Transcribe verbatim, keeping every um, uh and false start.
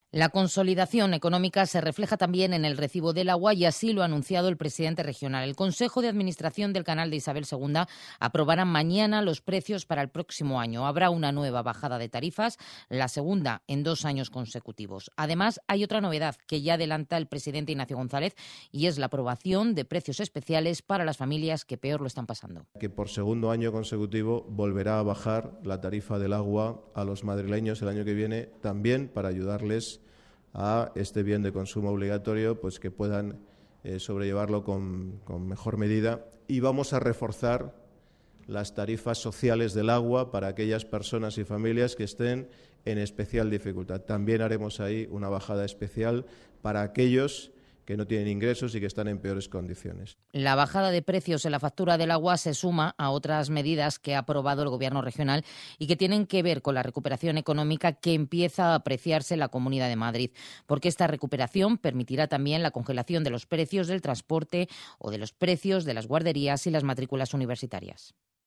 La consolidación económica se refleja también en el recibo del agua y así lo ha anunciado el presidente regional. El Consejo de Administración del Canal de Isabel segunda aprobará mañana los precios para el próximo año. Habrá una nueva bajada de tarifas, la segunda en dos años consecutivos. Además, hay otra novedad que ya adelanta el presidente Ignacio González y es la aprobación de precios especiales para las familias que peor lo están pasando. Que por segundo año consecutivo volverá a bajar la tarifa del agua a los madrileños el año que viene, también para ayudarles a este bien de consumo obligatorio, pues que puedan eh, sobrellevarlo con, con mejor medida. Y vamos a reforzar las tarifas sociales del agua para aquellas personas y familias que estén en especial dificultad. También haremos ahí una bajada especial para aquellos que no tienen ingresos y que están en peores condiciones. La bajada de precios en la factura del agua se suma a otras medidas que ha aprobado el Gobierno regional y que tienen que ver con la recuperación económica que empieza a apreciarse en la Comunidad de Madrid, porque esta recuperación permitirá también la congelación de los precios del transporte o de los precios de las guarderías y las matrículas universitarias.